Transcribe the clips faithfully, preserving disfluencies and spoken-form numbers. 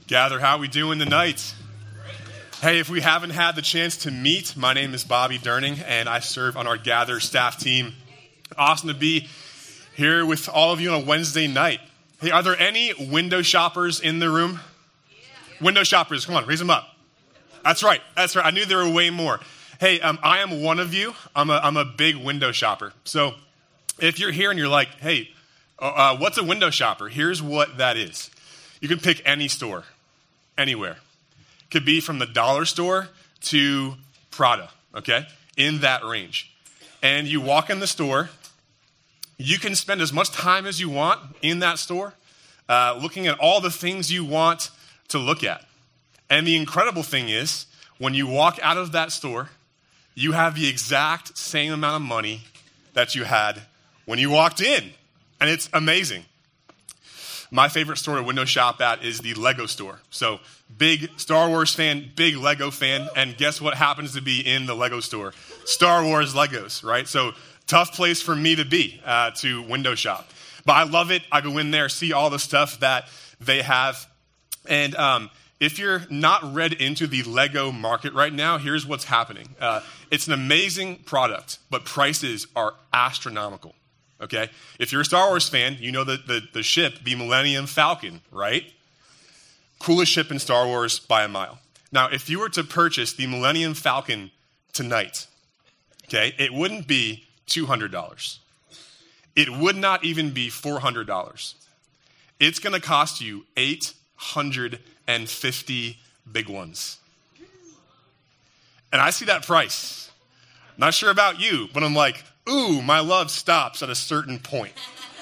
Gather, how we doing tonight? Hey, if we haven't had the chance to meet, my name is Bobby Durning, and I serve on our Gather staff team. Awesome to be here with all of you on a Wednesday night. Hey, are there any window shoppers in the room? Yeah. Window shoppers, come on, raise them up. That's right, that's right. I knew there were way more. Hey, um, I am one of you. I'm a, I'm a big window shopper. So if you're here and you're like, hey, uh, what's a window shopper? Here's what that is. You can pick any store. Anywhere. Could be from the dollar store to Prada, okay? In that range. And you walk in the store. You can spend as much time as you want in that store, uh, looking at all the things you want to look at. And the incredible thing is, when you walk out of that store, you have the exact same amount of money that you had when you walked in. And it's amazing. My favorite store to window shop at is the Lego store. So big Star Wars fan, big Lego fan, and guess what happens to be in the Lego store? Star Wars Legos, right? So tough place for me to be, uh, to window shop. But I love it. I go in there, see all the stuff that they have. And um, if you're not read into the Lego market right now, here's what's happening. Uh, it's an amazing product, but prices are astronomical. Okay, if you're a Star Wars fan, you know the, the, the ship, the Millennium Falcon, right? Coolest ship in Star Wars by a mile. Now, if you were to purchase the Millennium Falcon tonight, okay, it wouldn't be two hundred dollars. It would not even be four hundred dollars. It's going to cost you eight hundred fifty big ones. And I see that price. Not sure about you, but I'm like, ooh, my love stops at a certain point.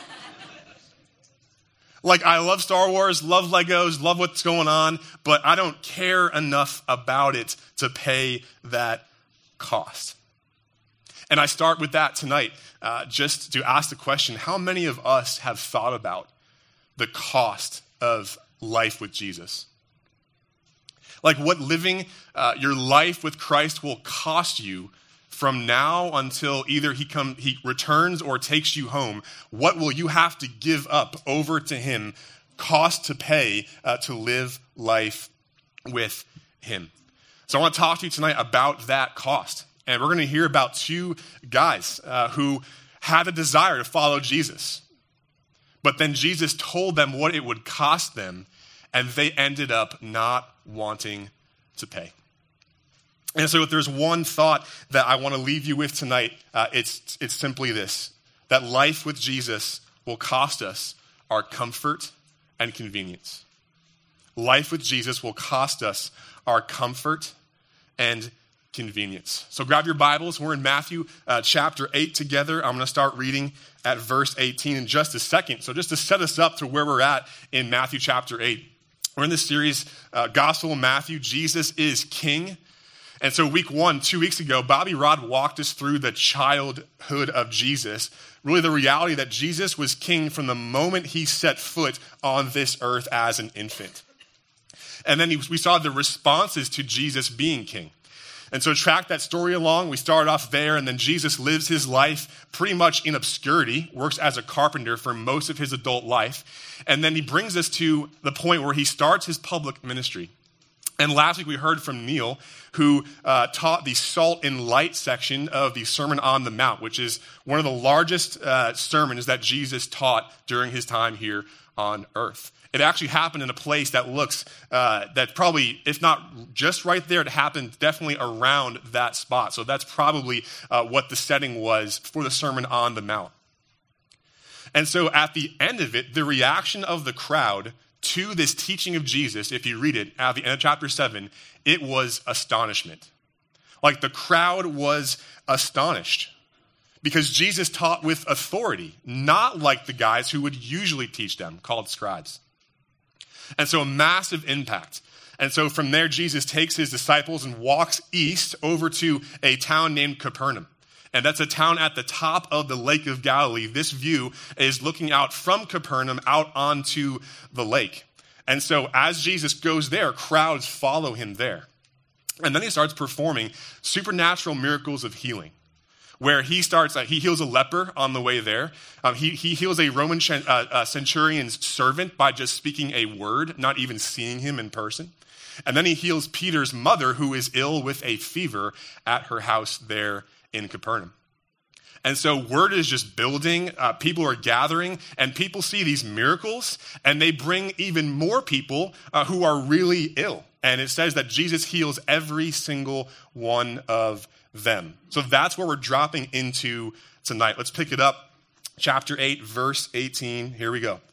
Like, I love Star Wars, love Legos, love what's going on, but I don't care enough about it to pay that cost. And I start with that tonight, uh, just to ask the question, how many of us have thought about the cost of life with Jesus? Like, what living uh, your life with Christ will cost you from now until either he come, he returns or takes you home. What will you have to give up over to him, cost to pay uh, to live life with him? So I want to talk to you tonight about that cost. And we're going to hear about two guys uh, who had a desire to follow Jesus. But then Jesus told them what it would cost them, and they ended up not wanting to pay. And so if there's one thought that I want to leave you with tonight, uh, it's, it's simply this, that life with Jesus will cost us our comfort and convenience. Life with Jesus will cost us our comfort and convenience. So grab your Bibles. We're in Matthew uh, chapter eight together. I'm going to start reading at verse eighteen in just a second. So just to set us up to where we're at in Matthew chapter eight, we're in this series, uh, Gospel of Matthew, Jesus is King. And so week one, two weeks ago, Bobby Rod walked us through the childhood of Jesus, really the reality that Jesus was king from the moment he set foot on this earth as an infant. And then he, we saw the responses to Jesus being king. And so track that story along. We started off there, and then Jesus lives his life pretty much in obscurity, works as a carpenter for most of his adult life. And then he brings us to the point where he starts his public ministry. And last week we heard from Neil, who uh, taught the Salt and Light section of the Sermon on the Mount, which is one of the largest uh, sermons that Jesus taught during his time here on earth. It actually happened in a place that looks, uh, that probably, if not just right there, it happened definitely around that spot. So that's probably uh, what the setting was for the Sermon on the Mount. And so at the end of it, the reaction of the crowd to this teaching of Jesus, if you read it at the end of chapter seven, it was astonishment. Like the crowd was astonished because Jesus taught with authority, not like the guys who would usually teach them, called scribes. And so a massive impact. And so from there, Jesus takes his disciples and walks east over to a town named Capernaum. And that's a town at the top of the Lake of Galilee. This view is looking out from Capernaum out onto the lake. And so as Jesus goes there, crowds follow him there. And then he starts performing supernatural miracles of healing. where he starts, uh, he heals a leper on the way there. Um, he, he heals a Roman uh, uh, centurion's servant by just speaking a word, not even seeing him in person. And then he heals Peter's mother, who is ill with a fever, at her house there in Capernaum. And so word is just building, uh, people are gathering, and people see these miracles, and they bring even more people uh, who are really ill. And it says that Jesus heals every single one of them. So that's where we're dropping into tonight. Let's pick it up. Chapter eight, verse eighteen. Here we go.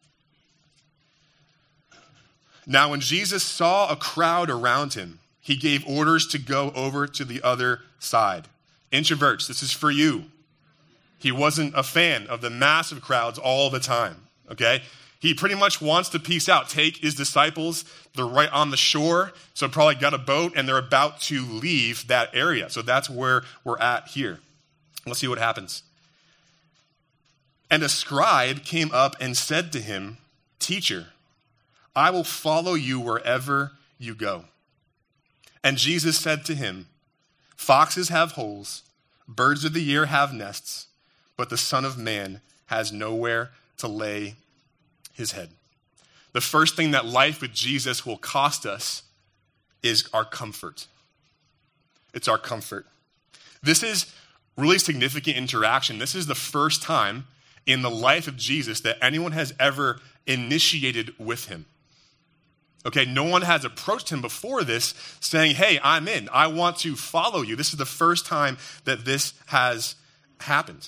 Now when Jesus saw a crowd around him, he gave orders to go over to the other side. Introverts, this is for you. He wasn't a fan of the massive crowds all the time, okay? He pretty much wants to peace out, take his disciples. They're right on the shore, so probably got a boat, and they're about to leave that area. So that's where we're at here. Let's see what happens. And a scribe came up and said to him, "Teacher, I will follow you wherever you go." And Jesus said to him, "Foxes have holes, birds of the air have nests, but the Son of Man has nowhere to lay his head." The first thing that life with Jesus will cost us is our comfort. It's our comfort. This is really significant interaction. This is the first time in the life of Jesus that anyone has ever initiated with him. Okay, no one has approached him before this saying, "Hey, I'm in. I want to follow you." This is the first time that this has happened.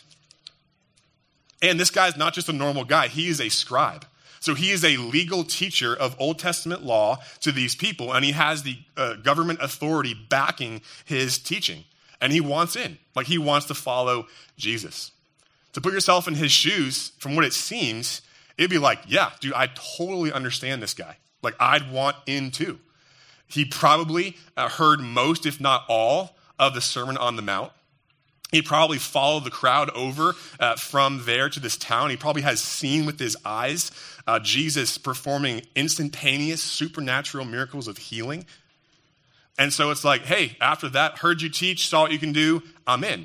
And this guy's not just a normal guy. He is a scribe. So he is a legal teacher of Old Testament law to these people, and he has the uh, government authority backing his teaching. And he wants in. Like, he wants to follow Jesus. To put yourself in his shoes, from what it seems, it'd be like, yeah, dude, I totally understand this guy. Like, I'd want in too. He probably uh, heard most, if not all, of the Sermon on the Mount. He probably followed the crowd over uh, from there to this town. He probably has seen with his eyes uh, Jesus performing instantaneous supernatural miracles of healing. And so it's like, hey, after that, heard you teach, saw what you can do, I'm in.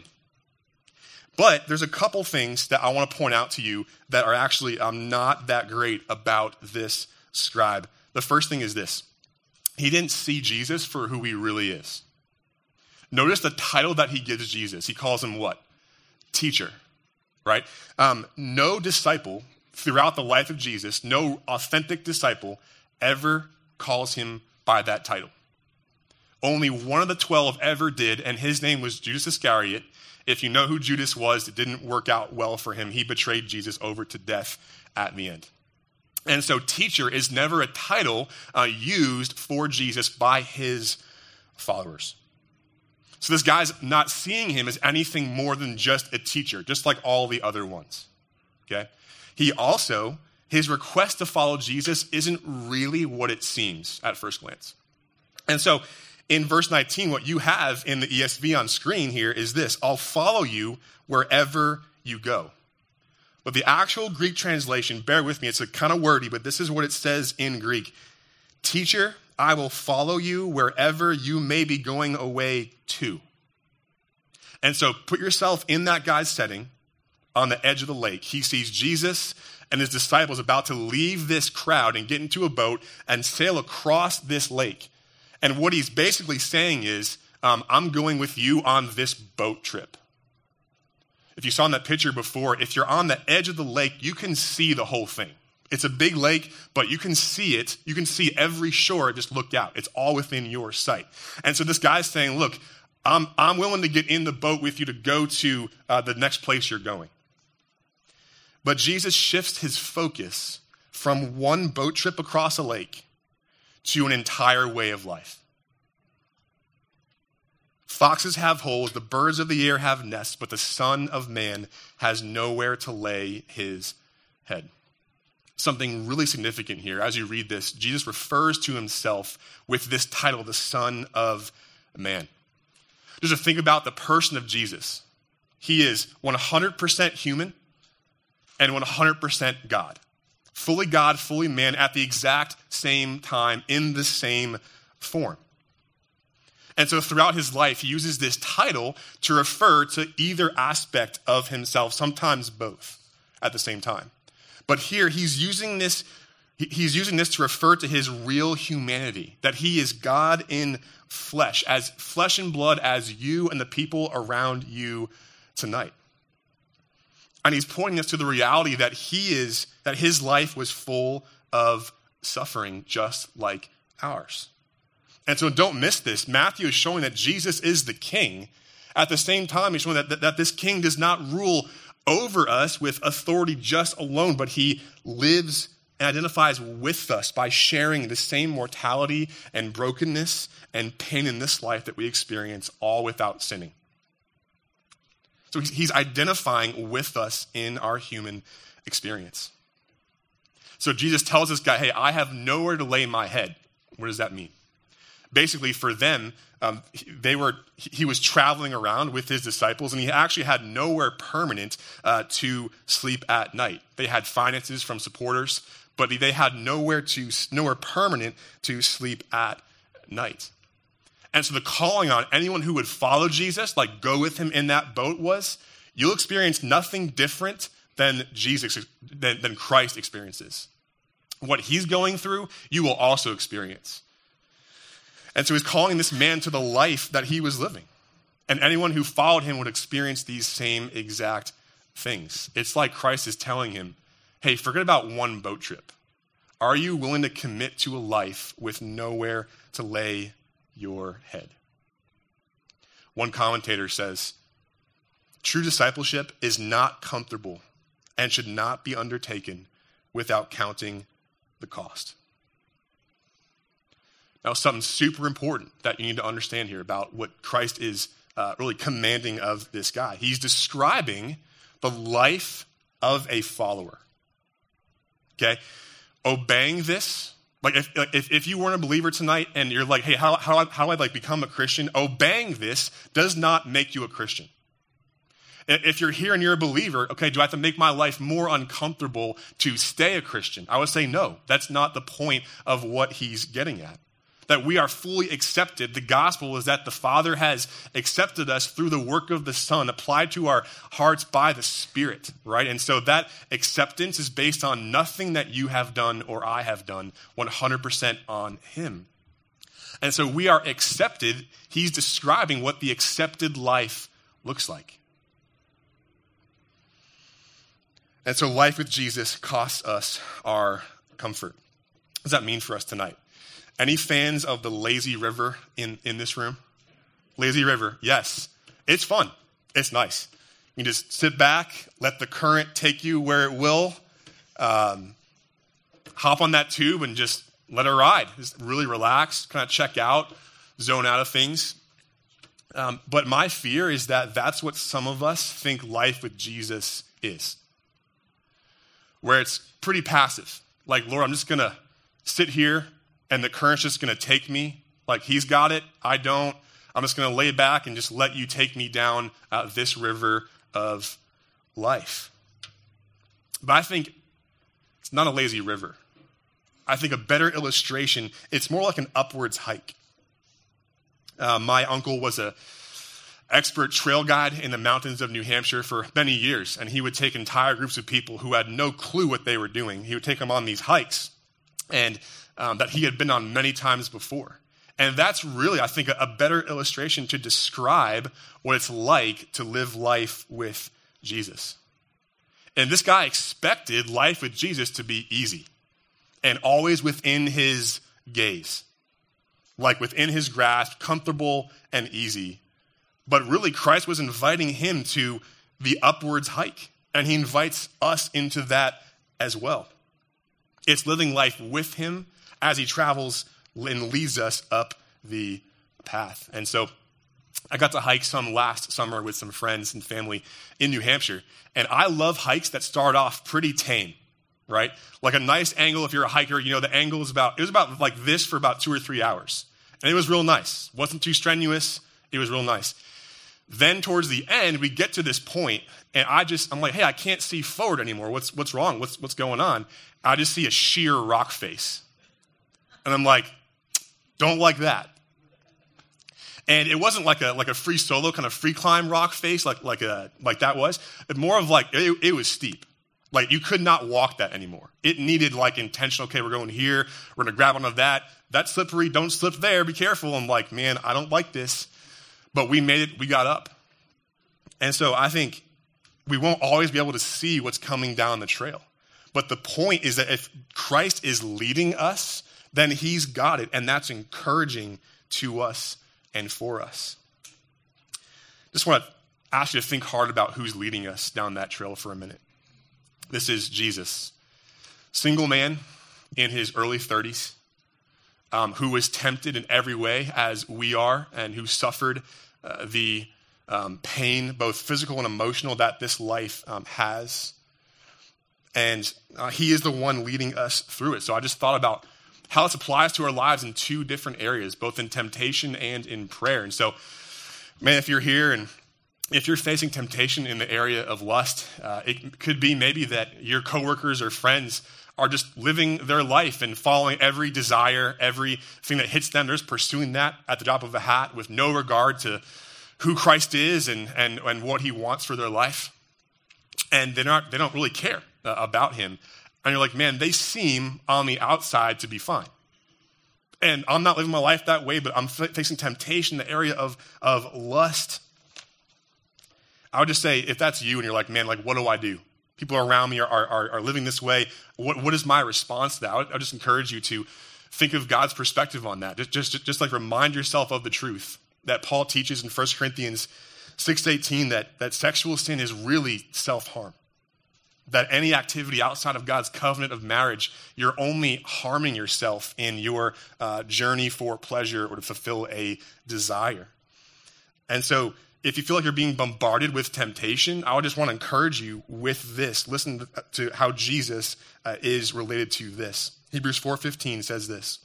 But there's a couple things that I want to point out to you that are actually um, not that great about this scribe. The first thing is this. He didn't see Jesus for who he really is. Notice the title that he gives Jesus. He calls him what? Teacher, right? Um, no disciple throughout the life of Jesus, no authentic disciple ever calls him by that title. Only one of the twelve ever did, and his name was Judas Iscariot. If you know who Judas was, it didn't work out well for him. He betrayed Jesus over to death at the end. And so teacher is never a title uh, used for Jesus by his followers. So this guy's not seeing him as anything more than just a teacher, just like all the other ones, okay? He also, his request to follow Jesus isn't really what it seems at first glance. And so in verse nineteen, what you have in the E S V on screen here is this: "I'll follow you wherever you go." But the actual Greek translation, bear with me, it's a kind of wordy, but this is what it says in Greek. "Teacher, I will follow you wherever you may be going away to." And so put yourself in that guy's setting on the edge of the lake. He sees Jesus and his disciples about to leave this crowd and get into a boat and sail across this lake. And what he's basically saying is, um, I'm going with you on this boat trip. If you saw in that picture before, if you're on the edge of the lake, you can see the whole thing. It's a big lake, but you can see it. You can see every shore. Just look out. It's all within your sight. And so this guy's saying, look, I'm, I'm willing to get in the boat with you to go to uh, the next place you're going. But Jesus shifts his focus from one boat trip across a lake to an entire way of life. Foxes have holes, the birds of the air have nests, but the Son of Man has nowhere to lay his head. Something really significant here. As you read this, Jesus refers to himself with this title, the Son of Man. Just to think about the person of Jesus. He is one hundred percent human and one hundred percent God. Fully God, fully man at the exact same time in the same form. And so throughout his life, he uses this title to refer to either aspect of himself, sometimes both at the same time. But here he's using this, he's using this to refer to his real humanity, that he is God in flesh, as flesh and blood as you and the people around you tonight. And he's pointing us to the reality that he is, that his life was full of suffering just like ours. And so don't miss this. Matthew is showing that Jesus is the king. At the same time, he's showing that, that, that this king does not rule over us with authority just alone, but he lives and identifies with us by sharing the same mortality and brokenness and pain in this life that we experience, all without sinning. So he's identifying with us in our human experience. So Jesus tells this guy, hey, I have nowhere to lay my head. What does that mean? Basically, for them, um, they were he was traveling around with his disciples, and he actually had nowhere permanent uh, to sleep at night. They had finances from supporters, but they had nowhere to nowhere permanent to sleep at night. And so the calling on anyone who would follow Jesus, like go with him in that boat, was you'll experience nothing different than Jesus, than, than Christ experiences. What he's going through, you will also experience. And so he's calling this man to the life that he was living. And anyone who followed him would experience these same exact things. It's like Christ is telling him, hey, forget about one boat trip. Are you willing to commit to a life with nowhere to lay your head? One commentator says, true discipleship is not comfortable and should not be undertaken without counting the cost. Now, something super important that you need to understand here about what Christ is uh, really commanding of this guy. He's describing the life of a follower. Okay? Obeying this, like if, if if you weren't a believer tonight and you're like, hey, how how how do I like become a Christian? Obeying this does not make you a Christian. If you're here and you're a believer, okay, do I have to make my life more uncomfortable to stay a Christian? I would say no. That's not the point of what he's getting at. That we are fully accepted. The gospel is that the Father has accepted us through the work of the Son, applied to our hearts by the Spirit, right? And so that acceptance is based on nothing that you have done or I have done, one hundred percent on him. And so we are accepted. He's describing what the accepted life looks like. And so life with Jesus costs us our comfort. What does that mean for us tonight? Any fans of the lazy river in, in this room? Lazy river, yes. It's fun. It's nice. You can just sit back, let the current take you where it will. Um, hop on that tube and just let it ride. Just really relax, kind of check out, zone out of things. Um, but my fear is that that's what some of us think life with Jesus is. Where it's pretty passive. Like, Lord, I'm just going to sit here and the current's just going to take me. Like, he's got it, I don't. I'm just going to lay back and just let you take me down uh, this river of life. But I think it's not a lazy river. I think a better illustration, it's more like an upwards hike. Uh, my uncle was a expert trail guide in the mountains of New Hampshire for many years, and he would take entire groups of people who had no clue what they were doing. He would take them on these hikes, and um, that he had been on many times before. And that's really, I think, a, a better illustration to describe what it's like to live life with Jesus. And this guy expected life with Jesus to be easy and always within his gaze, like within his grasp, comfortable and easy. But really, Christ was inviting him to the upwards hike, and he invites us into that as well. It's living life with him as he travels and leads us up the path. And so I got to hike some last summer with some friends and family in New Hampshire, and I love hikes that start off pretty tame, right? Like a nice angle. If you're a hiker, you know, the angle is about, it was about like this for about two or three hours. And it was real nice. Wasn't too strenuous. It was real nice. Then towards the end, we get to this point, and I just, I'm like, hey, I can't see forward anymore. What's what's wrong? What's what's going on? I just see a sheer rock face. And I'm like, don't like that. And it wasn't like a like a free solo kind of free climb rock face like like a like that was. It more of like it, it was steep. Like you could not walk that anymore. It needed like intentional. Okay, we're going here. We're gonna grab onto that. That's slippery. Don't slip there. Be careful. I'm like, man, I don't like this. But we made it. We got up. And so I think we won't always be able to see what's coming down the trail. But the point is that if Christ is leading us, then he's got it. And that's encouraging to us and for us. Just want to ask you to think hard about who's leading us down that trail for a minute. This is Jesus, single man in his early thirties, um, who was tempted in every way as we are, and who suffered uh, the um, pain, both physical and emotional, that this life um, has. And uh, he is the one leading us through it. So I just thought about how this applies to our lives in two different areas, both in temptation and in prayer. And so, man, if you're here and if you're facing temptation in the area of lust, uh, it could be maybe that your coworkers or friends are just living their life and following every desire, everything that hits them. They're just pursuing that at the drop of a hat with no regard to who Christ is and and, and what he wants for their life. And they're not, they don't really care uh, about him. And you're like, man, they seem on the outside to be fine. And I'm not living my life that way, but I'm f- facing temptation in the area of, of lust. I would just say, if that's you and you're like, man, like, what do I do? People around me are are, are living this way. What, what is my response to that? I would, I would just encourage you to think of God's perspective on that. Just, just, just like remind yourself of the truth that Paul teaches in First Corinthians six eighteen, that, that sexual sin is really self-harm. That any activity outside of God's covenant of marriage, you're only harming yourself in your uh, journey for pleasure or to fulfill a desire. And so if you feel like you're being bombarded with temptation, I would just want to encourage you with this. Listen to how Jesus uh, is related to this. Hebrews four fifteen says this: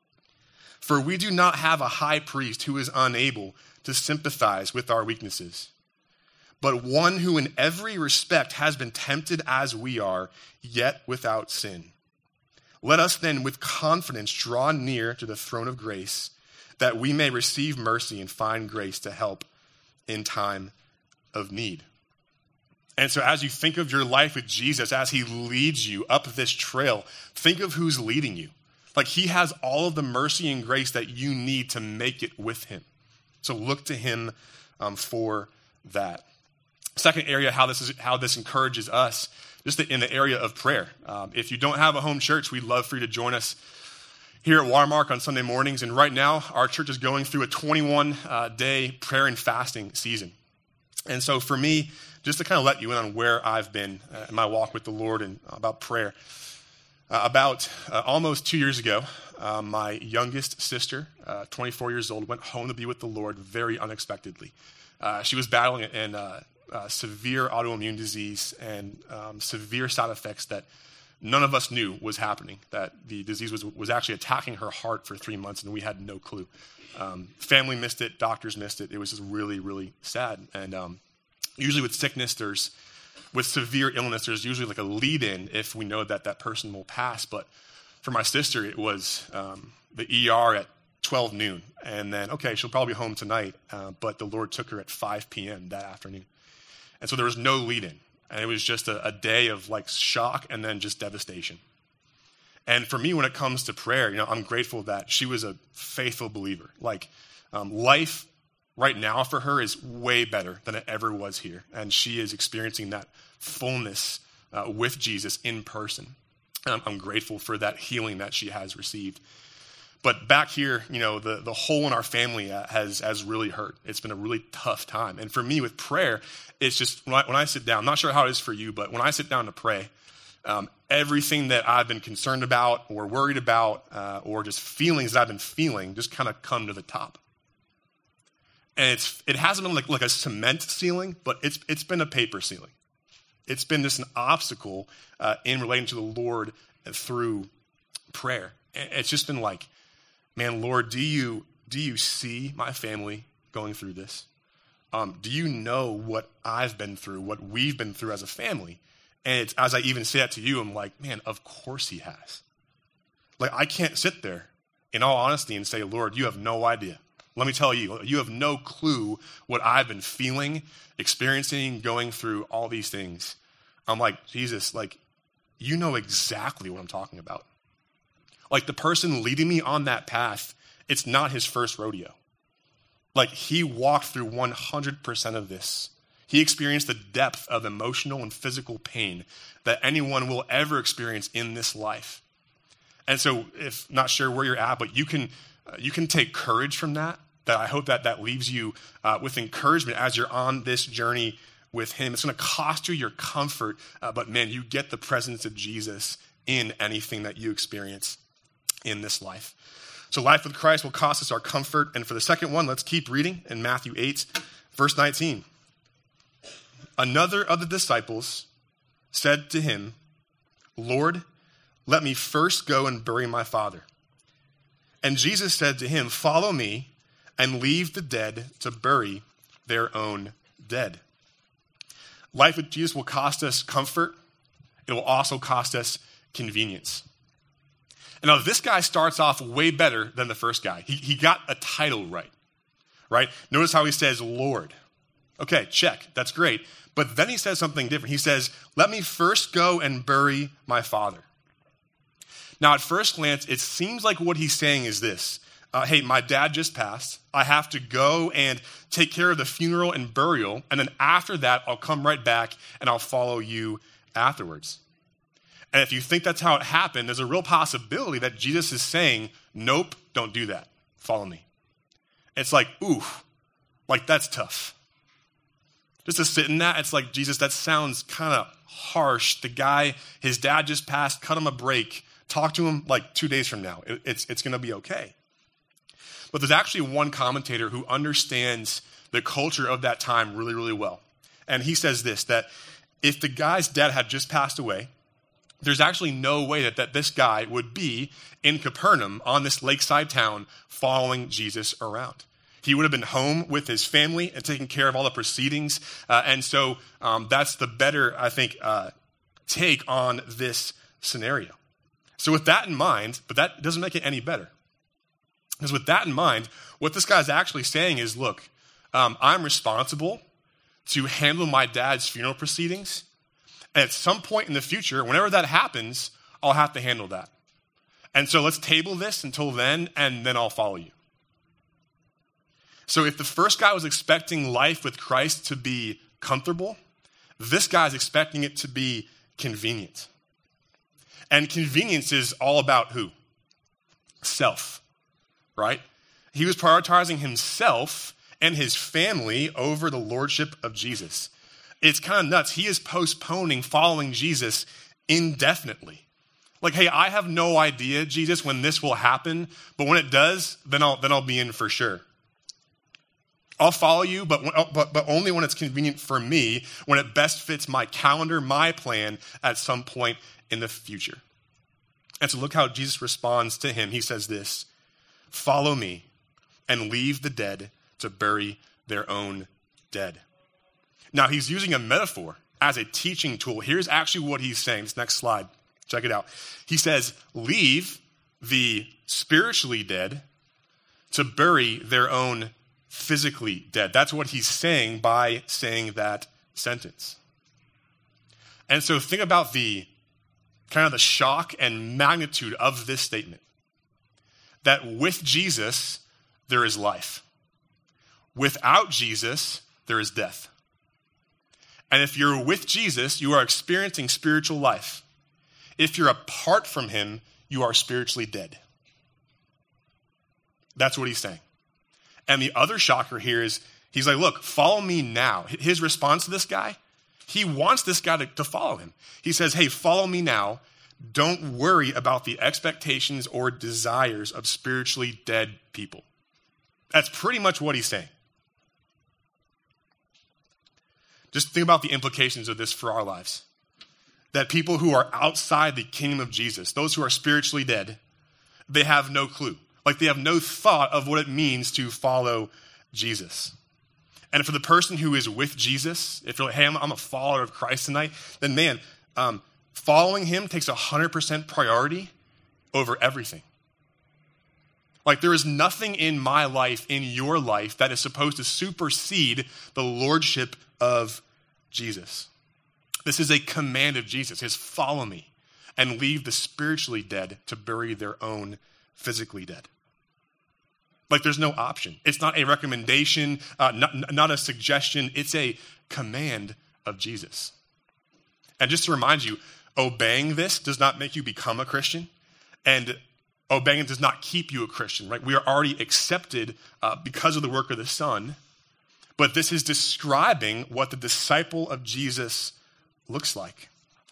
"For we do not have a high priest who is unable to sympathize with our weaknesses, but one who in every respect has been tempted as we are, yet without sin. Let us then with confidence draw near to the throne of grace, that we may receive mercy and find grace to help in time of need." And so as you think of your life with Jesus, as he leads you up this trail, think of who's leading you. Like he has all of the mercy and grace that you need to make it with him. So look to him um, for that. Second area, how this is how this encourages us, just in the area of prayer. Um, if you don't have a home church, we'd love for you to join us here at Watermark on Sunday mornings. And right now, our church is going through a twenty-one day prayer and fasting season. And so for me, just to kind of let you in on where I've been uh, in my walk with the Lord and about prayer, uh, about uh, almost two years ago, uh, my youngest sister, uh, twenty-four years old, went home to be with the Lord very unexpectedly. Uh, she was battling an uh, uh, severe autoimmune disease and um, severe side effects that none of us knew was happening, that the disease was, was actually attacking her heart for three months, and we had no clue. Um, family missed it. Doctors missed it. It was just really, really sad. And um, usually with sickness, there's, with severe illness, there's usually like a lead-in if we know that that person will pass. But for my sister, it was um, the E R at twelve noon. And then, okay, she'll probably be home tonight. Uh, but the Lord took her at five p.m. that afternoon. And so there was no lead-in. And it was just a, a day of like shock and then just devastation. And for me, when it comes to prayer, you know, I'm grateful that she was a faithful believer. Like um, life right now for her is way better than it ever was here. And she is experiencing that fullness uh, with Jesus in person. And I'm, I'm grateful for that healing that she has received. But back here, you know, the, the hole in our family has has really hurt. It's been a really tough time. And for me with prayer, it's just when I, when I sit down, I'm not sure how it is for you, but when I sit down to pray, um, everything that I've been concerned about or worried about uh, or just feelings that I've been feeling just kind of come to the top. And it's it hasn't been like, like a cement ceiling, but it's it's been a paper ceiling. It's been just an obstacle uh, in relating to the Lord through prayer. It's just been like, man, Lord, do you do you see my family going through this? Um, do you know what I've been through, what we've been through as a family? And it's, as I even say that to you, I'm like, man, of course he has. Like, I can't sit there in all honesty and say, Lord, you have no idea Let me tell you, you have no clue what I've been feeling, experiencing, going through all these things. I'm like, Jesus, like, you know exactly what I'm talking about. Like the person leading me on that path, it's not his first rodeo. Like he walked through one hundred percent of this. He experienced the depth of emotional and physical pain that anyone will ever experience in this life. And so if not sure where you're at, but you can uh, you can take courage from that, that I hope that that leaves you uh, with encouragement as you're on this journey with him. It's going to cost you your comfort, uh, but man, you get the presence of Jesus in anything that you experience in this life. So life with Christ will cost us our comfort. And for the second one, let's keep reading in Matthew eight, verse nineteen. Another of the disciples said to him, Lord, let me first go and bury my father. And Jesus said to him, follow me and leave the dead to bury their own dead. Life with Jesus will cost us comfort. It will also cost us convenience. And now this guy starts off way better than the first guy. He, he got a title right, right? Notice how he says, Lord. Okay, check. That's great. But then he says something different. He says, let me first go and bury my father. Now, at first glance, it seems like what he's saying is this. Uh, hey, my dad just passed. I have to go and take care of the funeral and burial. And then after that, I'll come right back and I'll follow you afterwards. And if you think that's how it happened, there's a real possibility that Jesus is saying, nope, don't do that. Follow me. It's like, ooh, like that's tough. Just to sit in that, it's like, Jesus, that sounds kind of harsh. The guy, his dad just passed, cut him a break. Talk to him like two days from now. It, it's, it's going to be okay. But there's actually one commentator who understands the culture of that time really, really well. And he says this, that if the guy's dad had just passed away, there's actually no way that, that this guy would be in Capernaum on this lakeside town following Jesus around. He would have been home with his family and taking care of all the proceedings. Uh, and so um, that's the better, I think, uh, take on this scenario. So with that in mind, but that doesn't make it any better. Because with that in mind, what this guy's actually saying is, look, um, I'm responsible to handle my dad's funeral proceedings. And at some point in the future, whenever that happens, I'll have to handle that. And so let's table this until then, and then I'll follow you. So if the first guy was expecting life with Christ to be comfortable, this guy's expecting it to be convenient. And convenience is all about who? Self, right? He was prioritizing himself and his family over the lordship of Jesus. It's kind of nuts. He is postponing following Jesus indefinitely. Like, hey, I have no idea, Jesus, when this will happen, but when it does, then I'll then I'll be in for sure. I'll follow you, but, but, but only when it's convenient for me, when it best fits my calendar, my plan at some point in the future. And so look how Jesus responds to him. He says this, follow me and leave the dead to bury their own dead. Now, he's using a metaphor as a teaching tool. Here's actually what he's saying. This next slide, check it out. He says, leave the spiritually dead to bury their own physically dead. That's what he's saying by saying that sentence. And so think about the kind of the shock and magnitude of this statement. That with Jesus, there is life. Without Jesus, there is death. And if you're with Jesus, you are experiencing spiritual life. If you're apart from him, you are spiritually dead. That's what he's saying. And the other shocker here is, he's like, look, follow me now. His response to this guy, he wants this guy to, to follow him. He says, hey, follow me now. Don't worry about the expectations or desires of spiritually dead people. That's pretty much what he's saying. Just think about the implications of this for our lives. That people who are outside the kingdom of Jesus, those who are spiritually dead, they have no clue. Like they have no thought of what it means to follow Jesus. And for the person who is with Jesus, if you're like, hey, I'm, I'm a follower of Christ tonight, then man, um, following him takes one hundred percent priority over everything. Like there is nothing in my life, in your life, that is supposed to supersede the lordship of Jesus. This is a command of Jesus. It's follow me and leave the spiritually dead to bury their own physically dead. Like there's no option. It's not a recommendation, uh, not, not a suggestion. It's a command of Jesus. And just to remind you, obeying this does not make you become a Christian, and obeying it does not keep you a Christian, right? We are already accepted uh, because of the work of the Son, but this is describing what the disciple of Jesus looks like.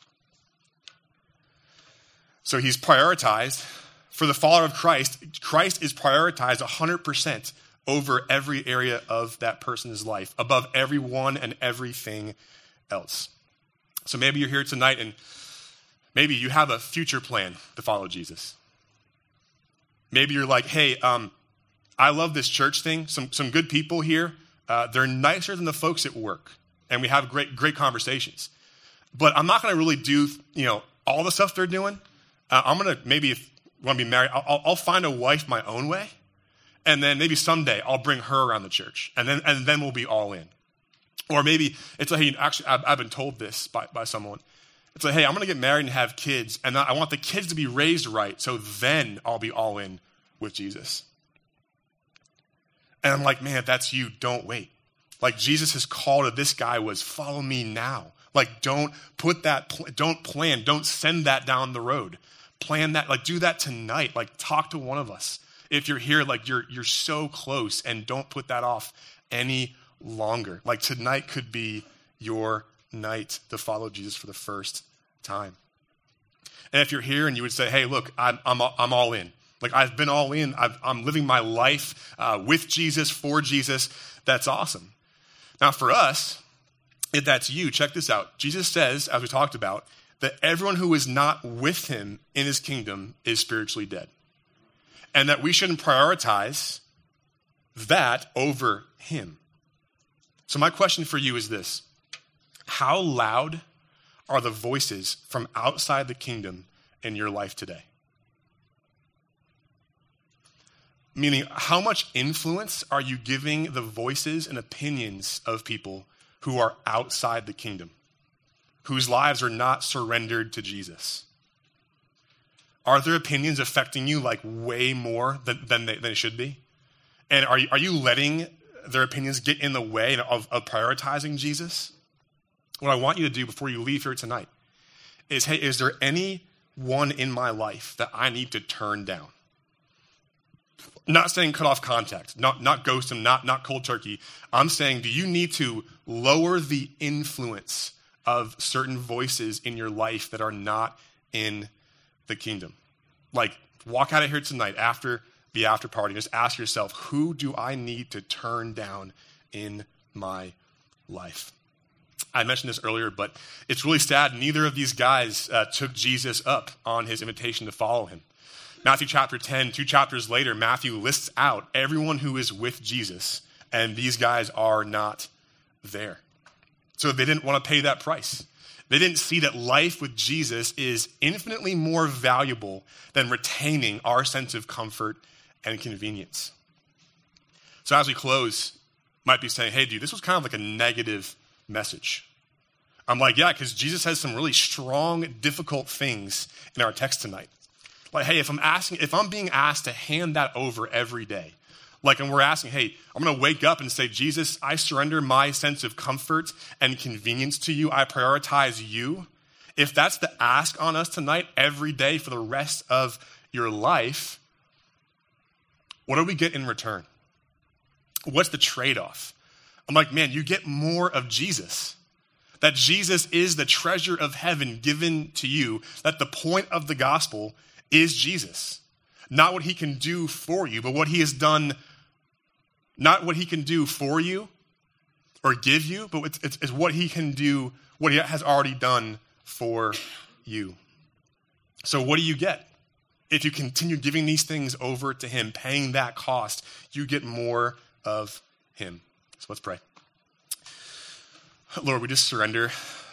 So he's prioritized. For the follower of Christ, Christ is prioritized one hundred percent over every area of that person's life, above everyone and everything else. So maybe you're here tonight and maybe you have a future plan to follow Jesus. Maybe you're like, hey, um, I love this church thing. Some some good people here. Uh, they're nicer than the folks at work, and we have great great conversations. But I'm not going to really do you know all the stuff they're doing. Uh, I'm going to maybe if want to be married, I'll, I'll find a wife my own way, and then maybe someday I'll bring her around the church, and then and then we'll be all in. Or maybe it's like, hey, actually, I've, I've been told this by, by someone. It's like, hey, I'm going to get married and have kids, and I want the kids to be raised right, so then I'll be all in with Jesus. And I'm like, man, if that's you, don't wait. Like Jesus' call to this guy was, follow me now. Like don't put that, don't plan, don't send that down the road. Plan that, like do that tonight. Like talk to one of us. If you're here, like you're you're so close, and don't put that off any longer. Like tonight could be your night to follow Jesus for the first time. And if you're here and you would say, hey, look, I'm I'm, I'm all in. Like I've been all in. I've, I'm living my life uh, with Jesus, for Jesus. That's awesome. Now for us, if that's you, check this out. Jesus says, as we talked about, that everyone who is not with him in his kingdom is spiritually dead. And that we shouldn't prioritize that over him. So my question for you is this. How loud are the voices from outside the kingdom in your life today? Meaning, how much influence are you giving the voices and opinions of people who are outside the kingdom, whose lives are not surrendered to Jesus? Are their opinions affecting you like way more than, than, they, than it should be? And are you, are you letting their opinions get in the way of, of prioritizing Jesus? What I want you to do before you leave here tonight is, hey, is there anyone in my life that I need to turn down? Not saying cut off contact, not, not ghost them, not, not cold turkey. I'm saying, do you need to lower the influence of certain voices in your life that are not in the kingdom? Like, walk out of here tonight after the after party. Just ask yourself, who do I need to turn down in my life? I mentioned this earlier, but it's really sad. Neither of these guys uh, took Jesus up on his invitation to follow him. Matthew chapter ten, two chapters later, Matthew lists out everyone who is with Jesus, and these guys are not there. So they didn't want to pay that price. They didn't see that life with Jesus is infinitely more valuable than retaining our sense of comfort and convenience. So as we close, might be saying, hey, dude, this was kind of like a negative message. I'm like, yeah, because Jesus has some really strong, difficult things in our text tonight. Like, hey, if I'm asking, if I'm being asked to hand that over every day, like, and we're asking, hey, I'm going to wake up and say, Jesus, I surrender my sense of comfort and convenience to you. I prioritize you. If that's the ask on us tonight, every day for the rest of your life, what do we get in return? What's the trade-off? I'm like, man, you get more of Jesus. That Jesus is the treasure of heaven given to you. That the point of the gospel is Jesus. Not what he can do for you, but what he has done. Not what he can do for you or give you, but it's, it's, it's what he can do, what he has already done for you. So what do you get? If you continue giving these things over to him, paying that cost, you get more of him. So let's pray. Lord, we just surrender,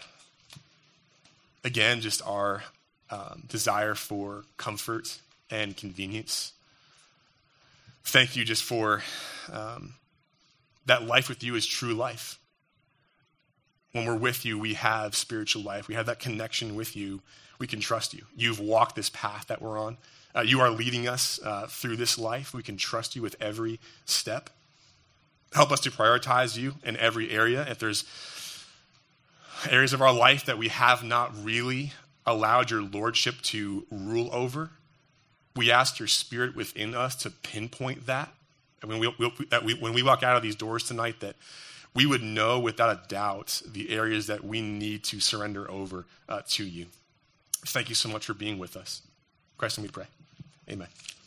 again, just our um, desire for comfort and convenience. Thank you just for um, that life with you is true life. When we're with you, we have spiritual life. We have that connection with you. We can trust you. You've walked this path that we're on. Uh, you are leading us uh, through this life. We can trust you with every step. Help us to prioritize you in every area. If there's areas of our life that we have not really allowed your lordship to rule over, we ask your spirit within us to pinpoint that. And when we, we, that we, when we walk out of these doors tonight, that we would know without a doubt the areas that we need to surrender over uh, to you. Thank you so much for being with us. In Christ, and we pray. Amen.